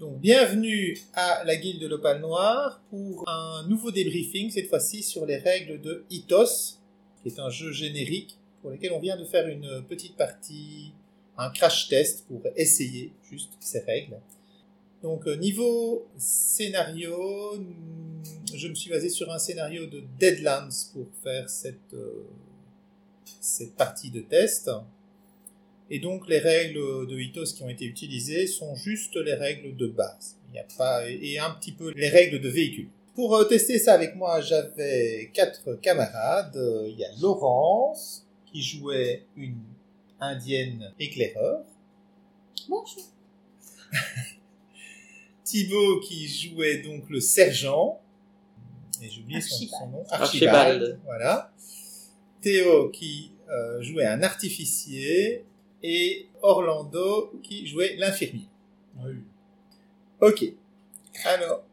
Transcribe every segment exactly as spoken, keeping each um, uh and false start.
Donc, bienvenue à la Guilde de l'Opale Noir pour un nouveau débriefing, cette fois-ci sur les règles de Ethos, qui est un jeu générique pour lequel on vient de faire une petite partie, un crash test pour essayer juste ces règles. Donc, niveau scénario, je me suis basé sur un scénario de Deadlands pour faire cette, euh, cette partie de test. Et donc, les règles de Ethos qui ont été utilisées sont juste les règles de base. Il n'y a pas, et un petit peu les règles de véhicule. Pour euh, tester ça avec moi, j'avais quatre camarades. Euh, il y a Laurence, qui jouait une indienne éclaireur. Bonjour. Thibaut, qui jouait donc le sergent. Et j'ai oublié son, son nom. Archibald. Archibald. Voilà. Théo, qui euh, jouait un artificier. Et Orlando qui jouait l'infirmier. Oui. Ok. Alors.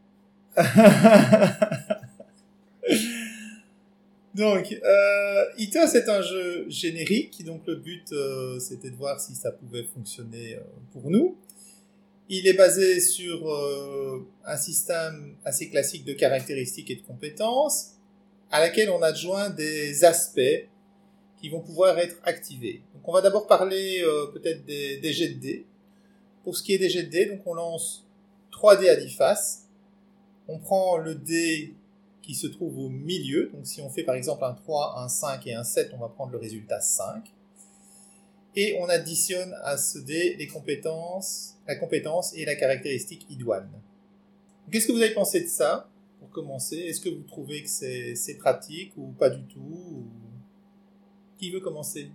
donc, euh, Ethos est un jeu générique, donc le but euh, c'était de voir si ça pouvait fonctionner euh, pour nous. Il est basé sur euh, un système assez classique de caractéristiques et de compétences, à laquelle on adjoint des aspects qui vont pouvoir être activés. Donc on va d'abord parler euh, peut-être des, des jets de dés. Pour ce qui est des jets de dés, donc on lance trois dés à dix faces. On prend le dé qui se trouve au milieu. Donc si on fait par exemple un trois, un cinq et un sept, on va prendre le résultat cinq. Et on additionne à ce dé les compétences, la compétence et la caractéristique idoine. Qu'est-ce que vous avez pensé de ça, pour commencer? Est-ce que vous trouvez que c'est, c'est pratique ou pas du tout ou... Qui veut commencer?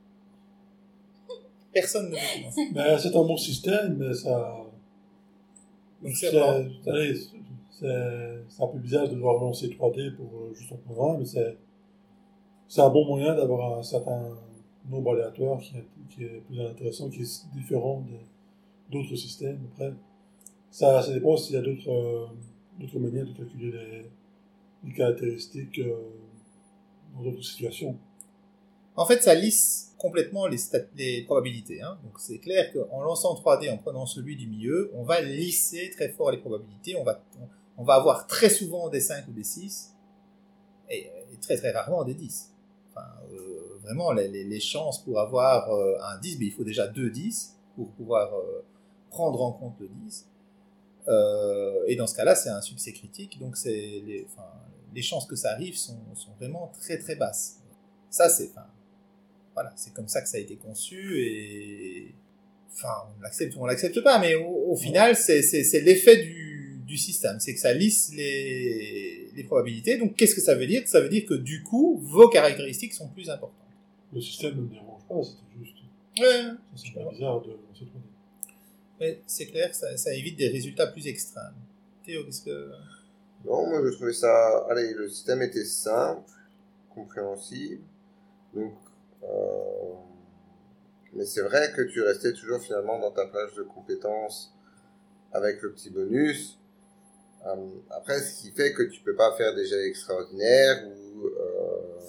Personne ne veut commencer. Ben, c'est un bon système, mais ça... Donc c'est, c'est, vraiment... allez, c'est, c'est un peu bizarre de devoir lancer trois D pour euh, juste un programme, mais c'est, c'est un bon moyen d'avoir un certain nombre aléatoire qui est, qui est plus intéressant, qui est différent de, d'autres systèmes. Après, ça, ça dépend s'il y a d'autres, euh, d'autres manières de calculer les, les caractéristiques euh, dans d'autres situations. En fait, ça lisse complètement les, stat- les probabilités. Hein. Donc, c'est clair qu'en lançant trois dés, en prenant celui du milieu, on va lisser très fort les probabilités. On va, on, on va avoir très souvent des cinq ou des six, et, et très très rarement des dix. Enfin, euh, vraiment, les, les, les chances pour avoir euh, un dix, mais il faut déjà deux dix pour pouvoir euh, prendre en compte le dix. Euh, et dans ce cas-là, c'est un succès critique. Donc, c'est les, enfin, les chances que ça arrive sont, sont vraiment très très basses. Ça, c'est... Enfin, voilà, c'est comme ça que ça a été conçu et enfin on l'accepte ou on l'accepte pas, mais au, au final c'est, c'est, c'est l'effet du, du système, c'est que ça lisse les, les probabilités. Donc qu'est-ce que ça veut dire? Ça veut dire que du coup vos caractéristiques sont plus importantes. Le système ne me dérange pas, c'était juste. Ouais, C'est pas bizarre de lancer trois D. mais c'est clair, ça, ça évite des résultats plus extrêmes. Théo, qu'est-ce que... Non, moi je trouvais ça... Allez, le système était simple, compréhensible, donc... Euh... Mais c'est vrai que tu restais toujours finalement dans ta plage de compétences avec le petit bonus. Euh, après, ce qui fait que tu peux pas faire des jets extraordinaires ou... Euh...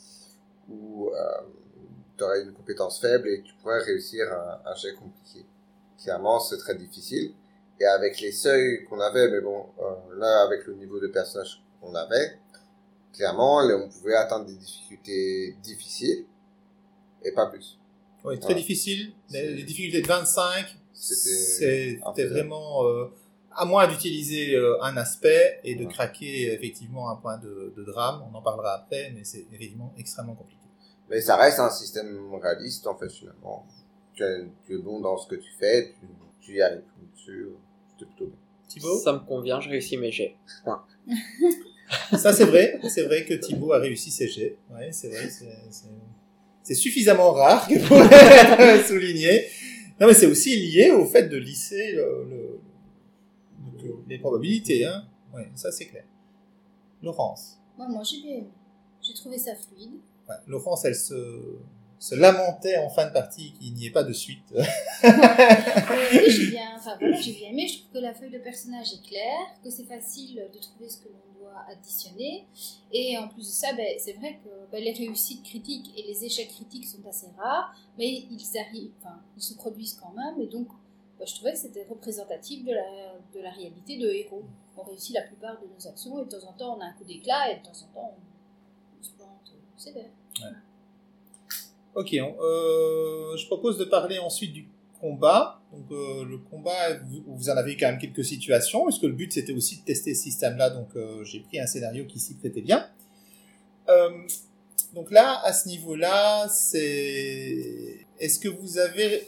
ou euh... tu aurais une compétence faible et tu pourrais réussir un, un jet compliqué. Clairement, c'est très difficile. Et avec les seuils qu'on avait, mais bon, euh, là, avec le niveau de personnage qu'on avait, clairement, là, on pouvait atteindre des difficultés difficiles, et pas plus. Oui, très voilà. difficile. Les, les difficultés de vingt-cinq, c'était, c'était vraiment... Euh, à moins d'utiliser euh, un aspect et de ouais. craquer effectivement un point de, de drame, on en parlera après, mais c'est effectivement extrêmement compliqué. Mais ça reste un système réaliste, en fait, finalement. Tu es, tu es bon dans ce que tu fais, tu, tu y arrives dessus, c'était plutôt bien. Thibaut ? Ça me convient, je réussis mes jets. Ça, c'est vrai. C'est vrai que Thibaut a réussi ses jets. Ouais, c'est vrai. C'est, c'est, c'est suffisamment rare que pour être souligné. Non, mais c'est aussi lié au fait de lisser le, le, le, les probabilités. Hein. Ouais, ça, c'est clair. Laurence. Moi, moi j'ai bien aimé. J'ai trouvé ça fluide. Ouais, Laurence, elle se, se lamentait en fin de partie qu'il n'y ait pas de suite. Oui, j'ai bien, enfin, voilà, j'ai bien aimé. Je trouve que la feuille de personnage est claire, que c'est facile de trouver ce que l'on doit additionner. Et en plus de ça, ben, c'est vrai que ben, les réussites critiques et les échecs critiques sont assez rares, mais ils arrivent, enfin, ils se produisent quand même. Et donc, bah, je trouvais que c'était représentatif de la, de la réalité de héros. On réussit la plupart de nos actions et de temps en temps on a un coup d'éclat et de temps en temps on, on se plante sévère. Ouais. Ok, on, euh, je propose de parler ensuite du combat. Donc euh, le combat, vous, vous en avez quand même quelques situations, parce que le but c'était aussi de tester ce système-là, donc euh, j'ai pris un scénario qui s'y prêtait bien. Euh, donc là, à ce niveau-là, c'est... Est-ce que vous avez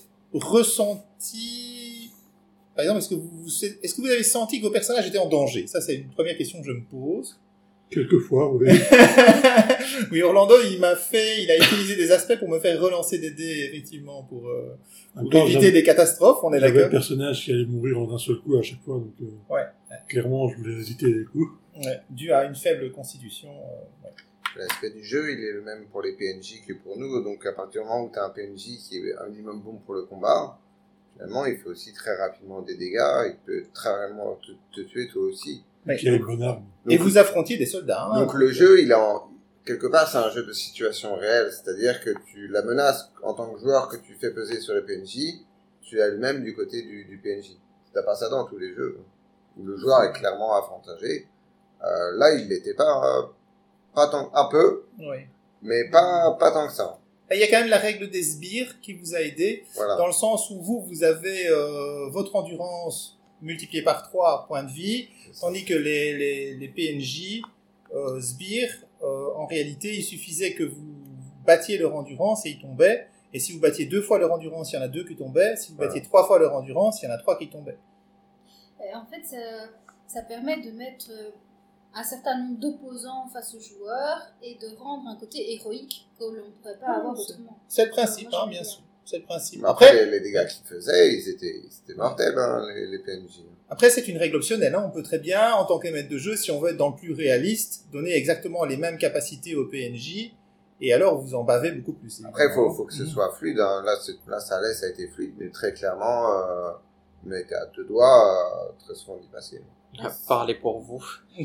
ressenti... Par exemple, est-ce que vous, est-ce que vous avez senti que vos personnages étaient en danger? Ça, c'est une première question que je me pose. Quelquefois, oui. Oui, Orlando, il m'a fait, il a utilisé des aspects pour me faire relancer des dés, effectivement, pour, euh, pour temps, éviter des catastrophes, on est J'avais d'accord. un personnage qui allait mourir en un seul coup à chaque fois, donc euh, Ouais. clairement, je voulais éviter les coups. Ouais, dû à une faible constitution. Euh, ouais. L'aspect du jeu, il est le même pour les P N J que pour nous, donc à partir du moment où tu as un P N J qui est un minimum bon pour le combat, finalement, il fait aussi très rapidement des dégâts, il peut très rapidement te, te tuer toi aussi. Ouais. Qui a une bonne arme. Et Donc, vous affrontiez des soldats. Hein, donc le jeu, il est en... quelque part, c'est un jeu de situation réelle, c'est-à-dire que tu la menace en tant que joueur que tu fais peser sur le P N J, tu as le même du côté du, du P N J. T'as pas ça dans tous les jeux où le joueur est clairement avantagé. Euh, là, il l'était pas, euh, pas tant, un peu, ouais. mais pas pas tant que ça. Et il y a quand même la règle des sbires qui vous a aidé, Voilà. dans le sens où vous, vous avez euh, votre endurance multipliée par trois points de vie, tandis que les, les, les P N J, euh, sbires, euh, en réalité, il suffisait que vous battiez leur endurance et ils tombaient. Et si vous battiez deux fois leur endurance, il y en a deux qui tombaient. Si vous battiez Voilà. trois fois leur endurance, il y en a trois qui tombaient. Et en fait, ça, ça permet de mettre un certain nombre d'opposants face aux joueurs et de rendre un côté héroïque que l'on ne pourrait pas Ah, avoir c'est- autrement. C'est le principe, Moi, hein, j'aime bien bien. sûr. C'est le principe. Mais après, Après, les, les dégâts qu'ils faisaient, ils étaient, c'était mortels, hein, les, les P N J. après, c'est une règle optionnelle. Hein. On peut très bien, en tant que maître de jeu, si on veut être dans le plus réaliste, donner exactement les mêmes capacités au P N J, et alors vous en bavez beaucoup plus. Après, faut, évidemment. faut que ce Mhm. soit fluide, hein. Là, c'est, là, ça allait, ça a été fluide, mais très clairement, euh, on a été à deux doigts, euh, très souvent d'y passer. Parlez pour vous.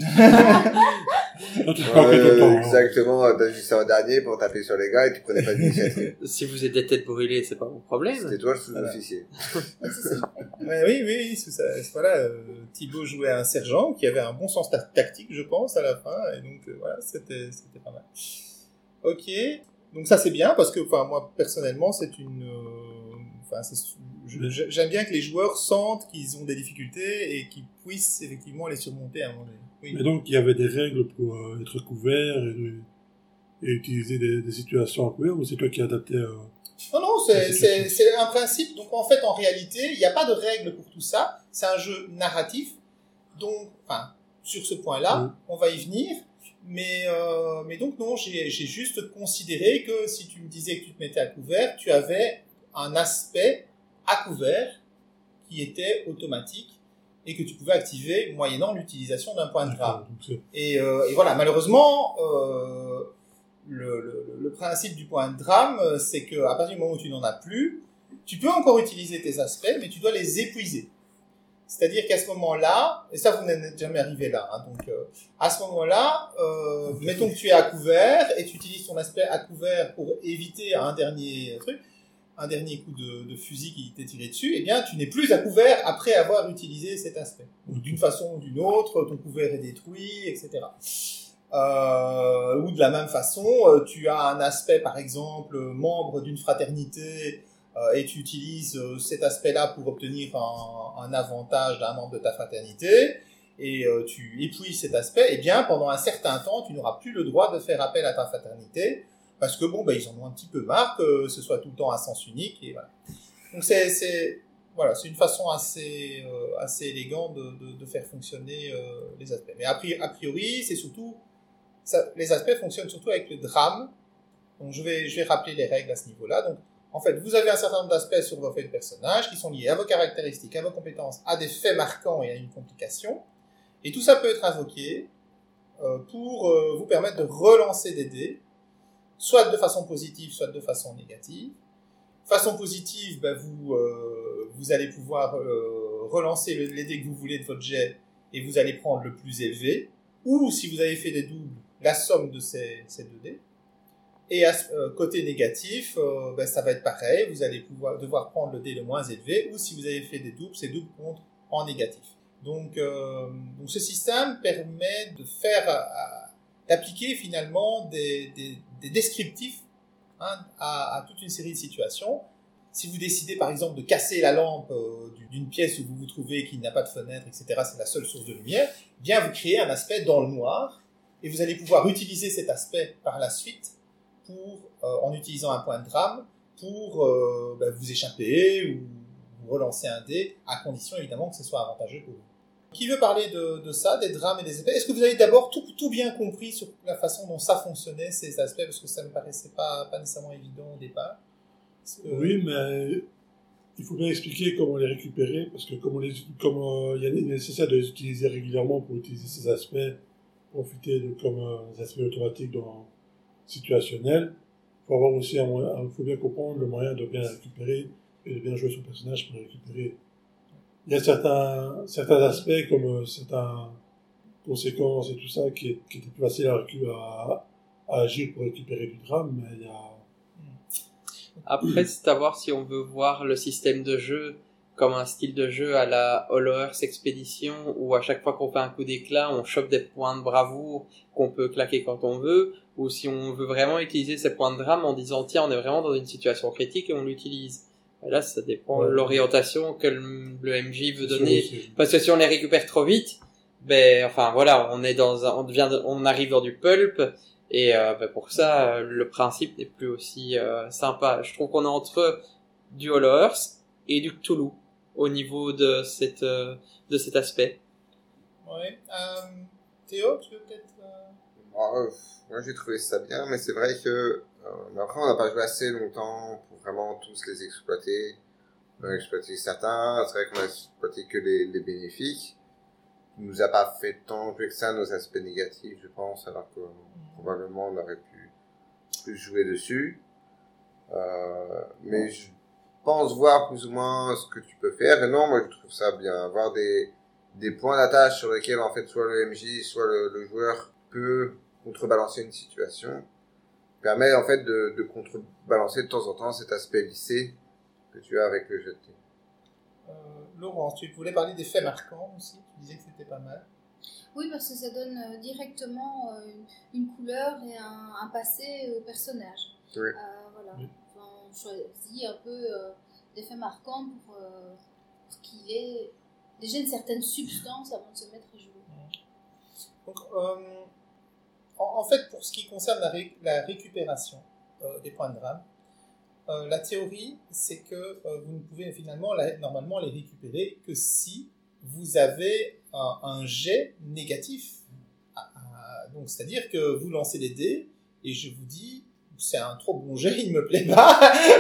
Là, tu te parles tout le Ouais, temps, hein. exactement, t'as dit ça au dernier pour taper sur les gars et tu prenais pas d'initiative. Si vous êtes des têtes brûlées, c'est pas mon problème. C'était toi le sous-officier. Ouais, oui, oui, oui, c'est ça. Voilà, euh, Thibaut jouait un sergent qui avait un bon sens ta- tactique, je pense, à la fin, et donc euh, voilà, c'était, c'était pas mal. Ok, donc ça c'est bien parce que, enfin, moi personnellement, c'est une, euh, enfin, c'est, je- je- j'aime bien que les joueurs sentent qu'ils ont des difficultés et qu'ils puissent effectivement les surmonter à un moment donné. Oui. Mais donc, il y avait des règles pour euh, être couvert et, et utiliser des, des situations à couvert, ou c'est toi qui as adapté euh... Non, non, c'est, C'est c'est, quelque c'est un principe. Donc, en fait, en réalité, il n'y a pas de règle pour tout ça. C'est un jeu narratif. Donc, enfin, sur ce point-là, Oui. on va y venir. Mais, euh, mais donc, non, j'ai, j'ai juste considéré que si tu me disais que tu te mettais à couvert, tu avais un aspect à couvert qui était automatique et que tu pouvais activer moyennant l'utilisation d'un point de drame. Donc, c'est- Et, euh, et voilà, malheureusement, euh, le, le, le principe du point de drame, euh, c'est que à partir du moment où tu n'en as plus, tu peux encore utiliser tes aspects, mais tu dois les épuiser. C'est-à-dire qu'à ce moment-là, et ça vous n'êtes jamais arrivé là, hein, donc euh, à ce moment-là, euh, mettons que tu es à couvert et tu utilises ton aspect à couvert pour éviter un dernier truc, un dernier coup de, de fusil qui t'est tiré dessus, eh bien tu n'es plus à couvert après avoir utilisé cet aspect. Donc d'une façon ou d'une autre, ton couvert est détruit, et cetera. Euh, ou de la même façon, euh, tu as un aspect, par exemple, membre d'une fraternité, euh, et tu utilises euh, cet aspect-là pour obtenir un, un avantage d'un membre de ta fraternité, et euh, tu épuises cet aspect, et bien pendant un certain temps, tu n'auras plus le droit de faire appel à ta fraternité, parce que bon, ben ils en ont un petit peu marre que ce soit tout le temps à sens unique, et voilà. Donc c'est, c'est, voilà, c'est une façon assez, euh, assez élégante de, de, de faire fonctionner euh, les aspects. Mais a priori, a priori c'est surtout ça, les aspects fonctionnent surtout avec le drame. Donc je vais, je vais rappeler les règles à ce niveau-là. Donc en fait, vous avez un certain nombre d'aspects sur vos faits de personnage qui sont liés à vos caractéristiques, à vos compétences, à des faits marquants et à une complication. Et tout ça peut être invoqué euh, pour euh, vous permettre de relancer des dés, soit de façon positive, soit de façon négative. Façon positive, ben vous, euh, vous allez pouvoir euh, relancer le, les dés que vous voulez de votre jet et vous allez prendre le plus élevé. Ou si vous avez fait des doubles, la somme de ces, ces deux dés. Et à, euh, côté négatif, euh, ben, ça va être pareil, vous allez pouvoir, devoir prendre le dé le moins élevé, ou si vous avez fait des doubles, ces doubles comptent en négatif. Donc, euh, donc ce système permet de faire, à, d'appliquer finalement des, des, des descriptifs hein, à, à toute une série de situations. Si vous décidez par exemple de casser la lampe euh, d'une pièce où vous vous trouvez qui n'a pas de fenêtre, et cetera, c'est la seule source de lumière, bien vous créez un aspect dans le noir, et vous allez pouvoir utiliser cet aspect par la suite pour, euh, en utilisant un point de drame, pour euh, ben, vous échapper ou vous relancer un dé, à condition évidemment que ce soit avantageux pour vous. Qui veut parler de, de ça, des drames et des épées? Est-ce que vous avez d'abord tout, tout bien compris sur la façon dont ça fonctionnait, ces aspects, parce que ça me paraissait pas, pas nécessairement évident au départ? Que... Oui, mais il faut bien expliquer comment les récupérer, parce que comme, on les, comme euh, il est nécessaire de les utiliser régulièrement pour utiliser ces aspects, profiter de comme euh, des aspects automatiques dans situationnel, il faut avoir aussi un moyen, il faut bien comprendre le moyen de bien les récupérer et de bien jouer son personnage pour les récupérer. Il y a certains, certains aspects comme euh, certaines conséquences et tout ça qui, qui étaient plus faciles à, à, à agir pour récupérer du drame, mais il y a... Après, c'est à voir si on veut voir le système de jeu comme un style de jeu à la Hollow Earth Expedition, où à chaque fois qu'on fait un coup d'éclat, on chope des points de bravoure qu'on peut claquer quand on veut, ou si on veut vraiment utiliser ces points de drame en disant tiens, on est vraiment dans une situation critique et on l'utilise. Et là, ça dépend Ouais. de l'orientation que le, le M J veut C'est donner. sûr aussi. Parce que si on les récupère trop vite, ben, enfin voilà, on est dans un, on devient, on arrive dans du pulp, et euh, ben, pour ça, euh, le principe n'est plus aussi euh, sympa. Je trouve qu'on est entre du Hollow Earth et du Cthulhu au niveau de cette, euh, de cet aspect. Ouais. Euh, Théo, tu veux peut-être... Euh... Bon, euh, moi j'ai trouvé ça bien, mais c'est vrai que euh, mais après on n'a pas joué assez longtemps pour vraiment tous les exploiter. On a exploité certains, c'est vrai qu'on a exploité que les, les bénéfiques. Il nous a pas fait tant jouer que ça nos aspects négatifs, je pense, alors que probablement on aurait pu plus jouer dessus. Euh, mais je pense voir plus ou moins ce que tu peux faire. Et non, moi je trouve ça bien, avoir des des points d'attache sur lesquels en fait soit le M J, soit le, le joueur peut contrebalancer une situation, permet en fait de, de contrebalancer de temps en temps cet aspect lissé que tu as avec le jet de dés. Euh, Laurence, tu voulais parler des faits marquants aussi, tu disais que c'était pas mal. Oui, parce que ça donne euh, directement euh, une, une couleur et un, un passé au personnage. Oui. Euh, voilà. Oui. Enfin, on choisit un peu euh, des faits marquants pour, euh, pour qu'il ait déjà une certaine substance avant de se mettre à jouer. Donc, euh, en, en fait, pour ce qui concerne la, ré, la récupération euh, des points de drame, euh, la théorie, c'est que euh, vous ne pouvez finalement, la, normalement, les récupérer que si vous avez un, un jet négatif. Ah, ah, donc, c'est-à-dire que vous lancez les dés et je vous dis, c'est un trop bon jet, il me plaît pas.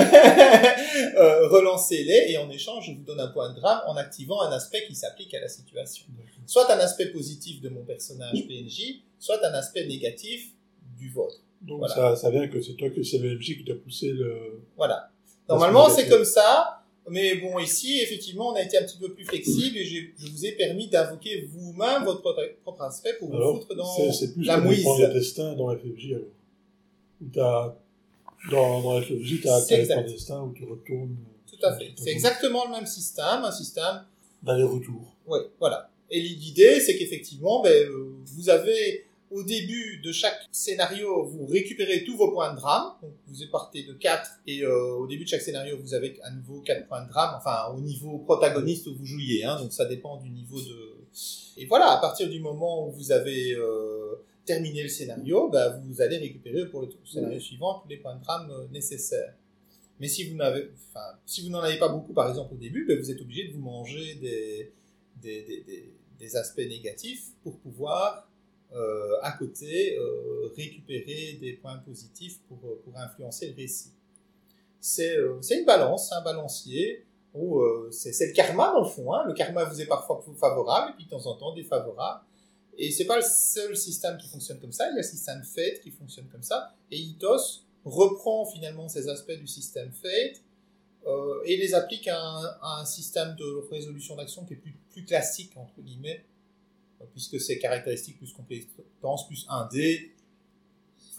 euh, relancez-les et en échange, je vous donne un point de drame en activant un aspect qui s'applique à la situation. Soit un aspect positif de mon personnage P N J, soit un aspect négatif du vôtre. Donc Voilà. ça, ça vient que c'est toi que c'est le M J qui t'a poussé le... Voilà. Normalement, Parce que c'est vous êtes- comme ça, mais bon, ici, effectivement, on a été un petit peu plus flexible et j'ai- je vous ai permis d'invoquer vous-même votre propre, propre aspect pour vous Alors, foutre dans c'est, c'est plus la comme les mouise. points de destin dans F F J, alors. Où t'as, dans, dans F F J, t'as, C'est t'as les exact. points de destin où tu retournes. Tout à fait. C'est exactement le même système, un système. D'aller-retour. Ouais, voilà. Et l'idée, c'est qu'effectivement, ben, euh, vous avez, au début de chaque scénario, vous récupérez tous vos points de drame. Donc, vous partez de quatre, et euh, au début de chaque scénario, vous avez à nouveau quatre points de drame, enfin, au niveau protagoniste où vous jouiez, hein, donc ça dépend du niveau de... Et voilà, à partir du moment où vous avez euh, terminé le scénario, ben, vous allez récupérer pour le scénario suivant tous les points de drame euh, nécessaires. Mais si vous n'avez, enfin, si vous n'en avez pas beaucoup, par exemple, au début, ben, vous êtes obligé de vous manger des, des, des, des, des aspects négatifs pour pouvoir, euh, à côté, euh, récupérer des points positifs pour, pour influencer le récit. C'est, euh, c'est une balance, c'est un balancier, où euh, c'est, c'est le karma, dans le fond. Hein. Le karma vous est parfois favorable, et puis de temps en temps défavorable. Et c'est pas le seul système qui fonctionne comme ça, il y a le système Fate qui fonctionne comme ça, et Ethos reprend finalement ces aspects du système Fate euh, et les applique à un, à un système de résolution d'action qui est plus, plus classique, entre guillemets, euh, puisque c'est caractéristiques plus compétences, plus un dé.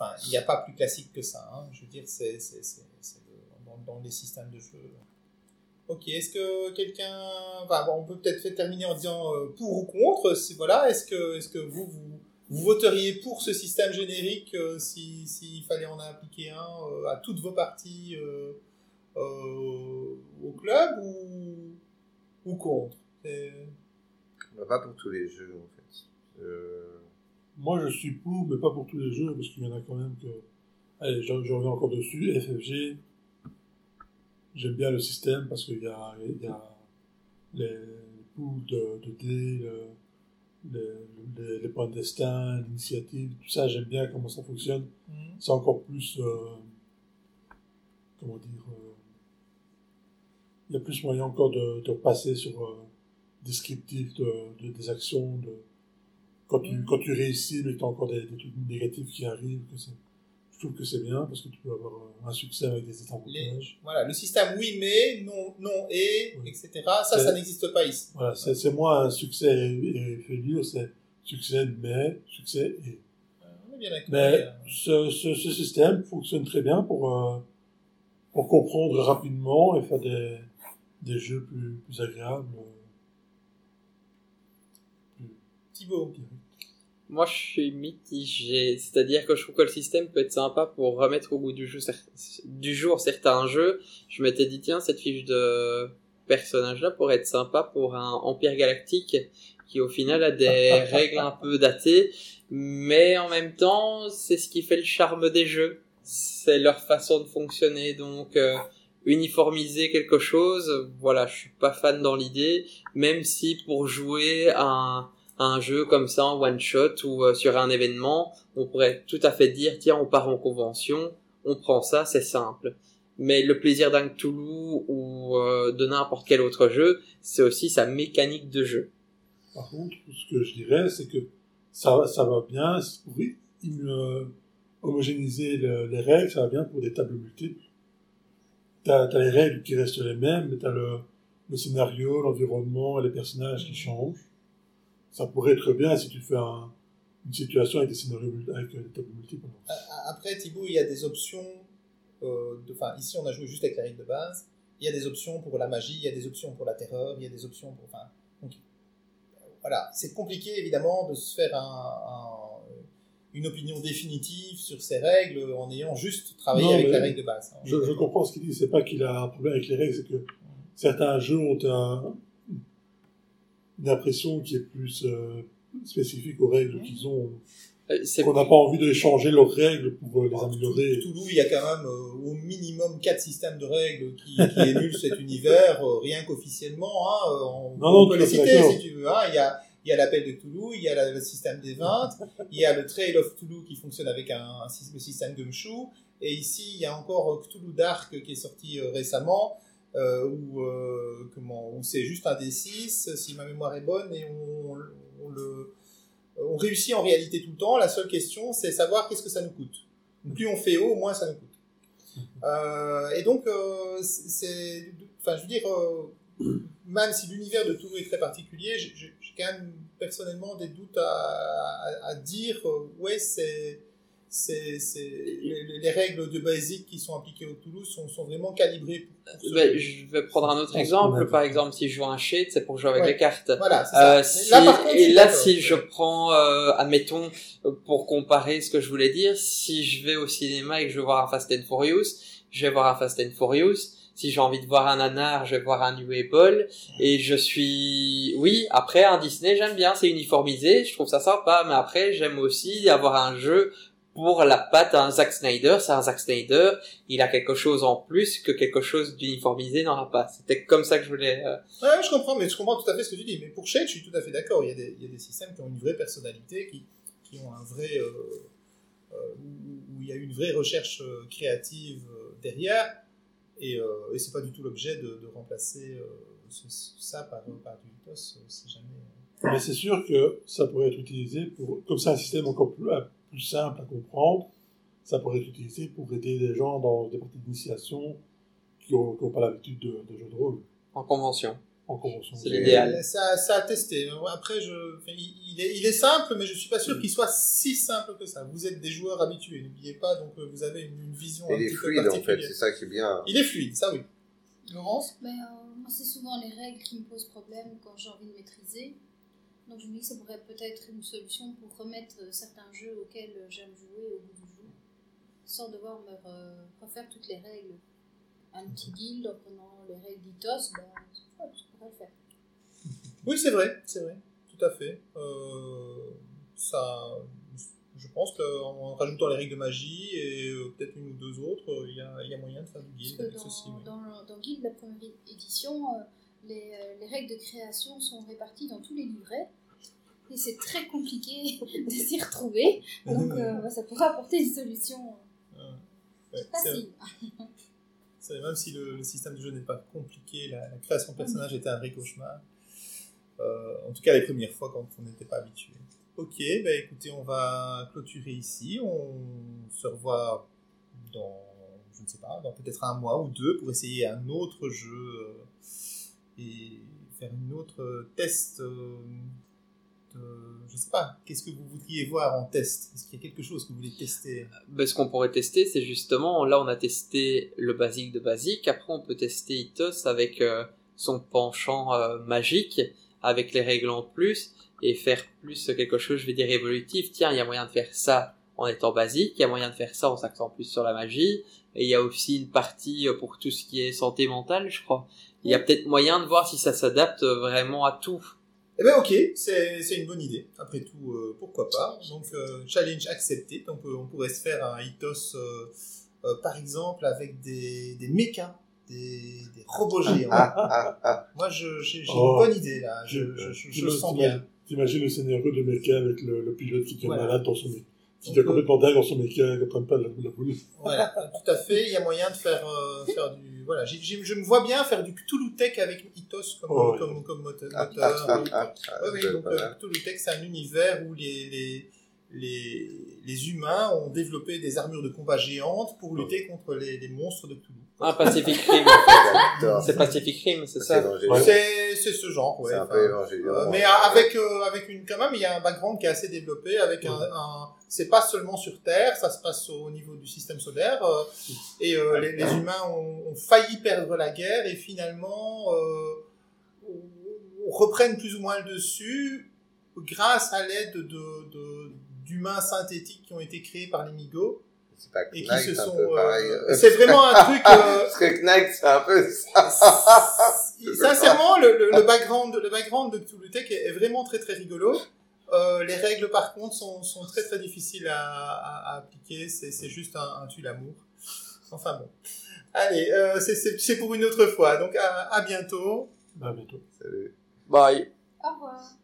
enfin, il n'y a pas plus classique que ça. Hein. Je veux dire, c'est, c'est, c'est, c'est dans, dans les systèmes de jeu. Ok, est-ce que quelqu'un... Enfin, bon, on peut peut-être faire terminer en disant euh, pour ou contre. Si, voilà, est-ce que, est-ce que vous, vous, vous voteriez pour ce système générique euh, si, s'il fallait en appliquer un euh, à toutes vos parties euh, euh, au club ou, ou contre? C'est... Bah, pas pour tous les jeux, en fait. Euh... Moi, je suis pour, mais pas pour tous les jeux, parce qu'il y en a quand même que... Allez, je, je reviens encore dessus. F F G, j'aime bien le système, parce qu'il y a, il y a les poules de, de dés, le, les, les, les points de destin, l'initiative, tout ça, j'aime bien comment ça fonctionne. Mmh. C'est encore plus... Euh, comment dire... Euh, il y a plus moyen encore de, de passer sur... Euh, descriptif de, de, des actions, de, quand, tu, mmh. quand tu réussis, mais que tu as encore des, des trucs négatifs qui arrivent, que c'est, je trouve que c'est bien, parce que tu peux avoir un succès avec des étages. Voilà, le système oui, mais, non, non, et, oui. et cetera. Ça, c'est, ça n'existe pas ici. Voilà, c'est, c'est moins un succès et, et failure, c'est succès, mais, succès et. On est bien d'accord. Mais ce, ce, ce système fonctionne très bien pour, euh, pour comprendre rapidement et faire des, des jeux plus, plus agréables. Thibaut. Moi, je suis mitigé. C'est-à-dire que je trouve que le système peut être sympa pour remettre au goût du, jeu, du jour certains jeux. Je m'étais dit, tiens, cette fiche de personnage-là pourrait être sympa pour un Empire Galactique qui, au final, a des règles un peu datées. Mais en même temps, c'est ce qui fait le charme des jeux. C'est leur façon de fonctionner. Donc, euh, uniformiser quelque chose, voilà, je suis pas fan dans l'idée. Même si pour jouer à un... un jeu comme ça en one shot ou euh, sur un événement, on pourrait tout à fait dire tiens, on part en convention, on prend ça, c'est simple. Mais le plaisir d'un Cthulhu ou euh, de n'importe quel autre jeu, c'est aussi sa mécanique de jeu. Par contre, ce que je dirais, c'est que ça, ça va bien pour euh, homogénéiser le, les règles, ça va bien pour des tables multiples. T'as, t'as les règles qui restent les mêmes, mais t'as le, le scénario, l'environnement et les personnages qui changent. Ça pourrait être bien si tu fais un, une situation avec des scénarios avec des tables multiples. Après, Thibaut, il y a des options. Euh, de, enfin, ici, on a joué juste avec les règles de base. Il y a des options pour la magie, il y a des options pour la terreur, il y a des options pour. Enfin, donc, voilà, c'est compliqué évidemment de se faire un, un, une opinion définitive sur ces règles en ayant juste travaillé non, avec les règles de base. Hein. Je, je comprends ce qu'il dit. C'est pas qu'il a un problème avec les règles, c'est que mmh. certains jeux ont un une impression qui est plus euh, spécifique aux règles mmh. qu'ils ont. C'est qu'on n'a pas envie de changer leurs règles pour euh, les améliorer. Toulouse, il y a quand même euh, au minimum quatre systèmes de règles qui, qui émulent cet univers, euh, rien qu'officiellement. Hein, on, non, on non, peut les citer d'accord. Si tu veux. Hein. Il y a, il y a l'appel de Toulouse, il y a la, le système des vingt, il y a le Trail of Toulouse qui fonctionne avec un, un, le système Gumshoe, et ici il y a encore Cthulhu Dark qui est sorti euh, récemment. Euh, où, euh, comment, où c'est juste un D six, si ma mémoire est bonne, et on, on, le, on réussit en réalité tout le temps. La seule question, c'est savoir qu'est-ce que ça nous coûte. Donc, plus on fait haut, moins ça nous coûte. Euh, et donc, euh, c'est, enfin, je veux dire, euh, même si l'univers de Toulouse est très particulier, j'ai, j'ai quand même personnellement des doutes à, à, à dire, euh, ouais, c'est C'est, c'est, les, les règles de basique qui sont appliquées au Toulouse sont, sont vraiment calibrées pour, pour ben, je vais prendre un autre exemple. Par exemple, si je joue un shade, c'est pour jouer avec ouais. les cartes. Voilà, c'est ça. Euh, si, là, par contre, et là, si je prends, euh, admettons, pour comparer ce que je voulais dire, si je vais au cinéma et que je veux voir un Fast and Furious, je vais voir un Fast and Furious. Si j'ai envie de voir un nanar, je vais voir un New Apple. Et je suis, oui, après, un Disney, j'aime bien, c'est uniformisé, je trouve ça sympa, mais après, j'aime aussi avoir un jeu pour la patte à un Zack Snyder. C'est un Zack Snyder, il a quelque chose en plus que quelque chose d'uniformisé n'aura pas. C'était comme ça que je voulais... Euh... Ouais, je comprends, mais je comprends tout à fait ce que tu dis. Mais pour Shade, je suis tout à fait d'accord. Il y a des, il y a des systèmes qui ont une vraie personnalité, qui, qui ont un vrai... Euh, euh, où, où il y a une vraie recherche euh, créative euh, derrière. Et, euh, et c'est pas du tout l'objet de, de remplacer euh, ce, ça par, par du Mythos, euh, c'est jamais... Euh... Mais c'est sûr que ça pourrait être utilisé pour... Comme c'est un système encore plus... plus simple à comprendre, ça pourrait être utilisé pour aider les gens dans des parties d'initiation qui n'ont pas l'habitude de, de jeux de rôle. En convention. en convention. C'est l'idéal. Ça, ça a testé. Après, je, enfin, il, il est, il est simple, mais je suis pas sûr qu'il soit si simple que ça. Vous êtes des joueurs habitués, n'oubliez pas, donc euh, vous avez une, une vision un Il est petit peu fluide, en fait, particulière. c'est ça qui est bien. Il est fluide, ça oui. Laurence? Ben, euh, moi, c'est souvent les règles qui me posent problème quand j'ai envie de maîtriser. Donc je me dis que ça pourrait peut-être être une solution pour remettre euh, certains jeux auxquels euh, j'aime jouer au bout du jour, sans devoir me re- refaire toutes les règles. Un petit guild en prenant les règles d'Ithos, ben, ouais, je pourrais le faire. Oui, c'est vrai, c'est vrai, tout à fait. Euh, ça, je pense qu'en rajoutant les règles de magie et euh, peut-être une ou deux autres, il y a, il y a moyen de faire du guild Parce avec que dans, ceci. Oui. dans, le- dans Guild, la première édition, euh, les, euh, les règles de création sont réparties dans tous les livrets. Et c'est très compliqué de s'y retrouver. Donc euh, bah, ça pourrait apporter une solution Ah, ouais, c'est- facile. c'est- même si le, le système de jeu n'est pas compliqué, la, la création de personnages était un vrai cauchemar. Euh, en tout cas, les premières fois quand on n'était pas habitué. Ok, bah écoutez, on va clôturer ici. On se revoit dans, je ne sais pas, dans peut-être un mois ou deux pour essayer un autre jeu euh, et faire une autre test. Euh, de, je ne sais pas, qu'est-ce que vous voudriez voir en test? Est-ce qu'il y a quelque chose que vous voulez tester? Ben, ce qu'on pourrait tester, c'est justement, là on a testé le basique de basique, après on peut tester Ithos avec euh, son penchant euh, magique, avec les règles en plus, et faire plus quelque chose, je vais dire, évolutif. Tiens, il y a moyen de faire ça en étant basique, il y a moyen de faire ça en s'axant plus sur la magie, et il y a aussi une partie pour tout ce qui est santé mentale, je crois. Il y a peut-être moyen de voir si ça s'adapte vraiment à tout. Eh ben ok, c'est c'est une bonne idée. Après tout, euh, pourquoi pas. Donc euh, challenge accepté. Donc euh, on pourrait se faire un Ithos, euh, euh, par exemple, avec des des mechas, des, des robots géants. Ah, ah, ah. Moi, je j'ai j'ai Oh. une bonne idée là. Je je, je, je le sens bien. T'imagines le scénario de mecha avec le, le pilote qui devient Voilà. malade dans son mecha. Qui Donc, devient euh, complètement dingue dans son mecha, il ne prenne pas la, la boule. Voilà, tout à fait. Il y a moyen de faire euh, faire du voilà. J'ai- j'ai- je me vois bien faire du Cthulhu Tech avec Ithos comme Oh, comme comme moteur. Ah, moteur. ah, ah, ah, Oui, oui, je- donc voilà. euh, Cthulhu Tech, c'est un univers où les, les, les, les humains ont développé des armures de combat géantes pour lutter contre les, les monstres de Cthulhu. Un Pacific Rim, en fait. J'adore. C'est Pacific Rim, c'est C'est ça? évangélique. Ouais. C'est, c'est ce genre, ouais. C'est un enfin, peu évangélique. euh, mais euh, avec, euh, avec une, quand même, il y a un background qui est assez développé avec un, un c'est pas seulement sur Terre, ça se passe au niveau du système solaire, euh, et euh, les, les humains ont, ont failli perdre la guerre et finalement, euh, on- on reprennent plus ou moins le dessus grâce à l'aide de, de, d'humains synthétiques qui ont été créés par les Migos C'est pas et qui Knight, se c'est un sont, peu pareil. euh, c'est vraiment un truc, euh, Parce que Knight, c'est un peu ça. sincèrement, le, le, le background, le background de Cthulhu Tech est, est vraiment très très rigolo. Euh, les règles, par contre, sont, sont très très difficiles à, à, à appliquer. C'est, c'est juste un, un tue l'amour. Enfin bon. Allez, euh, c'est, c'est, c'est pour une autre fois. Donc à, à bientôt. À bientôt. Salut. Bye. Au revoir.